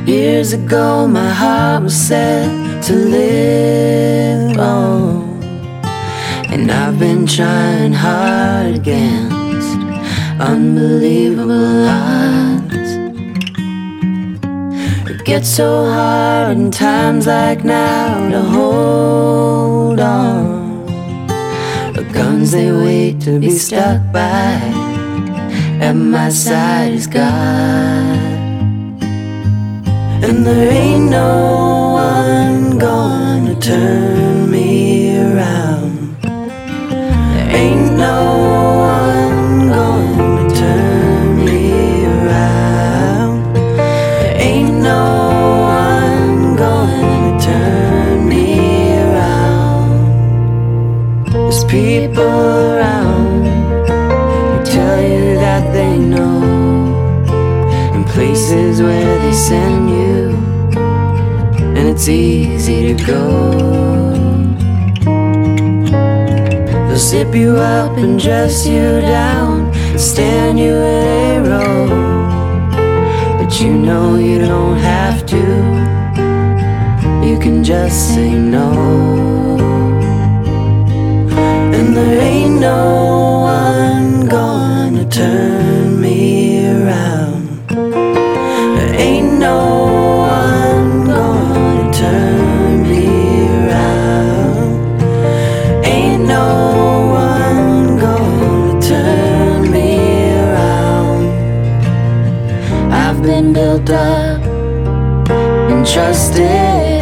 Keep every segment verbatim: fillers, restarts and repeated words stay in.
Years ago my heart was set to live on, and I've been trying hard against unbelievable odds. It gets so hard in times like now to hold on, but guns they wait to be stuck by. At my side is God, and there ain't no one gonna turn me around. There ain't no one gonna turn me around. There ain't no one gonna turn me around. There's people around who tell you that they know, in places where they send you, and it's easy to go. They'll zip you up and dress you down, stand you in a row, but you know you don't have to. You can just say no. And there ain't no one gonna turn me around. There ain't no one gonna turn me around. Ain't no one gonna turn me around. I've been built up and trusted,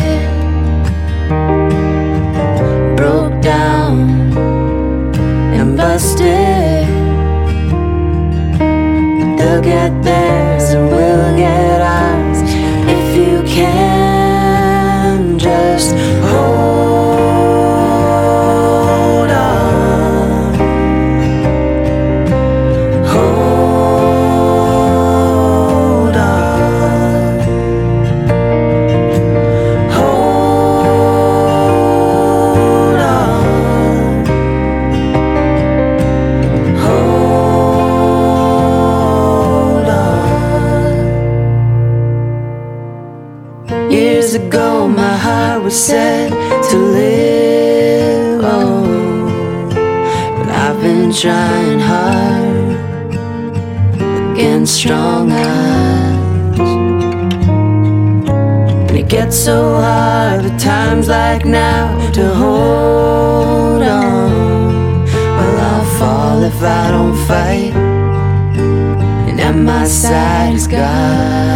broke down and busted. They'll get theirs and we'll get ours if you can just hold on. Hold on. Hold on. Hold on. Years ago my heart was set to live on, but I've been trying hard against strong odds. And it gets so hard at times like now to hold on. Well, I'll fall if I don't fight, and at my side is God.